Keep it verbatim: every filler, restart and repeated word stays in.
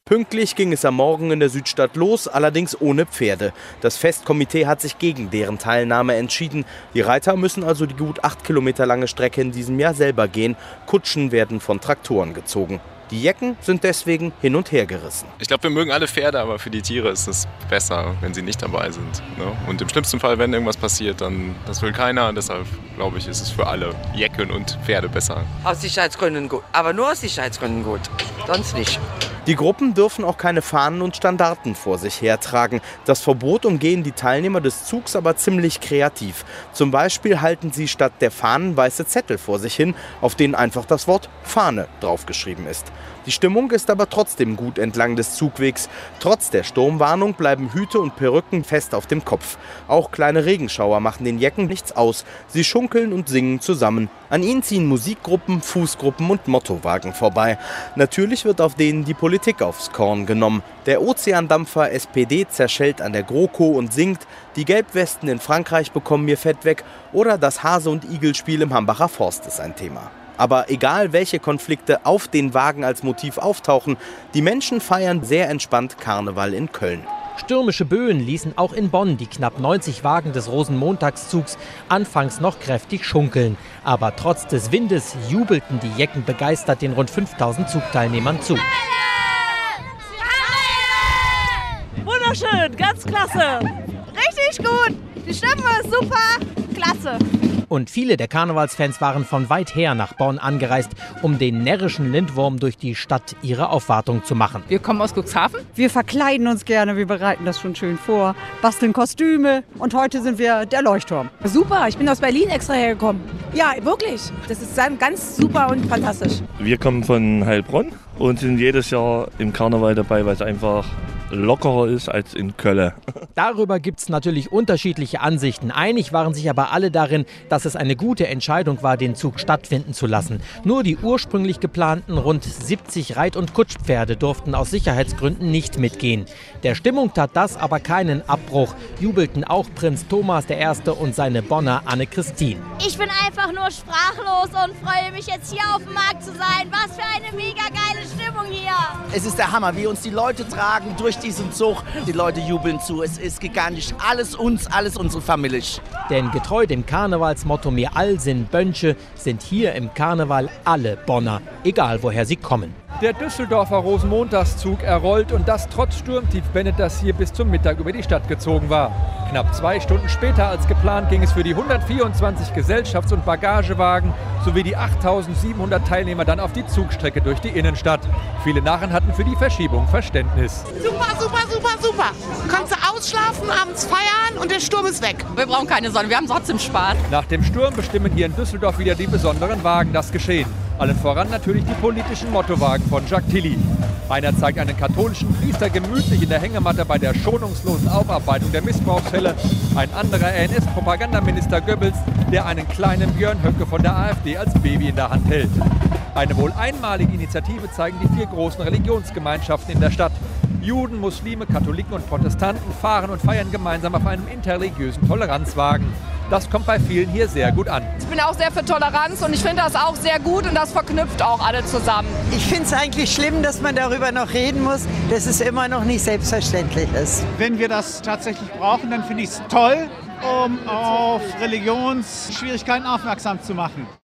Pünktlich ging es am Morgen in der Südstadt los, allerdings ohne Pferde. Das Festkomitee hat sich gegen deren Teilnahme entschieden. Die Reiter müssen also die gut acht Kilometer lange Strecke in diesem Jahr selber gehen. Kutschen werden von Traktoren gezogen. Die Jecken sind deswegen hin und her gerissen. Ich glaube, wir mögen alle Pferde, aber für die Tiere ist es besser, wenn sie nicht dabei sind. Ne? Und im schlimmsten Fall, wenn irgendwas passiert, dann das will keiner. Deshalb glaube ich, ist es für alle Jecken und Pferde besser. Aus Sicherheitsgründen gut, aber nur aus Sicherheitsgründen gut, sonst nicht. Die Gruppen dürfen auch keine Fahnen und Standarten vor sich hertragen. Das Verbot umgehen die Teilnehmer des Zugs aber ziemlich kreativ. Zum Beispiel halten sie statt der Fahnen weiße Zettel vor sich hin, auf denen einfach das Wort Fahne draufgeschrieben ist. Die Stimmung ist aber trotzdem gut entlang des Zugwegs. Trotz der Sturmwarnung bleiben Hüte und Perücken fest auf dem Kopf. Auch kleine Regenschauer machen den Jecken nichts aus. Sie schunkeln und singen zusammen. An ihnen ziehen Musikgruppen, Fußgruppen und Mottowagen vorbei. Natürlich wird auf denen die Politik aufs Korn genommen. Der Ozeandampfer S P D zerschellt an der GroKo und singt, die Gelbwesten in Frankreich bekommen mir Fett weg oder das Hase- und Igel-Spiel im Hambacher Forst ist ein Thema. Aber egal, welche Konflikte auf den Wagen als Motiv auftauchen, die Menschen feiern sehr entspannt Karneval in Köln. Stürmische Böen ließen auch in Bonn die knapp neunzig Wagen des Rosenmontagszugs anfangs noch kräftig schunkeln. Aber trotz des Windes jubelten die Jecken begeistert den rund fünftausend Zugteilnehmern zu. Wunderschön, ganz klasse. Richtig gut, die Stimme ist super, klasse. Und viele der Karnevalsfans waren von weit her nach Bonn angereist, um den närrischen Lindwurm durch die Stadt ihre Aufwartung zu machen. Wir kommen aus Cuxhaven. Wir verkleiden uns gerne, wir bereiten das schon schön vor, basteln Kostüme und heute sind wir der Leuchtturm. Super, ich bin aus Berlin extra hergekommen. Ja, wirklich. Das ist ganz super und fantastisch. Wir kommen von Heilbronn und sind jedes Jahr im Karneval dabei, weil es einfach lockerer ist als in Köln. Darüber gibt es natürlich unterschiedliche Ansichten. Einig waren sich aber alle darin, dass es eine gute Entscheidung war, den Zug stattfinden zu lassen. Nur die ursprünglich geplanten rund siebzig Reit- und Kutschpferde durften aus Sicherheitsgründen nicht mitgehen. Der Stimmung tat das aber keinen Abbruch, jubelten auch Prinz Thomas der Erste und seine Bonner Anne-Christine. Ich bin einfach nur sprachlos und freue mich jetzt hier auf dem Markt zu sein. Was für eine mega geile Stimmung hier. Es ist der Hammer, wie uns die Leute tragen durch diesen Zug. Die Leute jubeln zu, es ist gigantisch. Alles uns, alles unsere Familie. Denn getreu dem Karnevalsmotto "Mir all sind Bönche" sind hier im Karneval alle Bonner, egal woher sie kommen. Der Düsseldorfer Rosenmontagszug errollt und das trotz Sturmtief Bennett, das hier bis zum Mittag über die Stadt gezogen war. Knapp zwei Stunden später als geplant ging es für die hundertvierundzwanzig Gesellschafts- und Bagagewagen sowie die achttausendsiebenhundert Teilnehmer dann auf die Zugstrecke durch die Innenstadt. Viele Narren hatten für die Verschiebung Verständnis. Super, super, super, super. Kannst du ausschlafen, abends feiern und der Sturm ist weg. Wir brauchen keine Sonne, wir haben trotzdem Spaß. Nach dem Sturm bestimmen hier in Düsseldorf wieder die besonderen Wagen das Geschehen. Allen voran natürlich die politischen Mottowagen von Jacques Tilly. Einer zeigt einen katholischen Priester gemütlich in der Hängematte bei der schonungslosen Aufarbeitung der Missbrauchsfälle. Ein anderer R N S-Propagandaminister Goebbels, der einen kleinen Björn Höcke von der AfD als Baby in der Hand hält. Eine wohl einmalige Initiative zeigen die vier großen Religionsgemeinschaften in der Stadt. Juden, Muslime, Katholiken und Protestanten fahren und feiern gemeinsam auf einem interreligiösen Toleranzwagen. Das kommt bei vielen hier sehr gut an. Ich bin auch sehr für Toleranz und ich finde das auch sehr gut und das verknüpft auch alle zusammen. Ich finde es eigentlich schlimm, dass man darüber noch reden muss, dass es immer noch nicht selbstverständlich ist. Wenn wir das tatsächlich brauchen, dann finde ich es toll, um auf Religionsschwierigkeiten aufmerksam zu machen.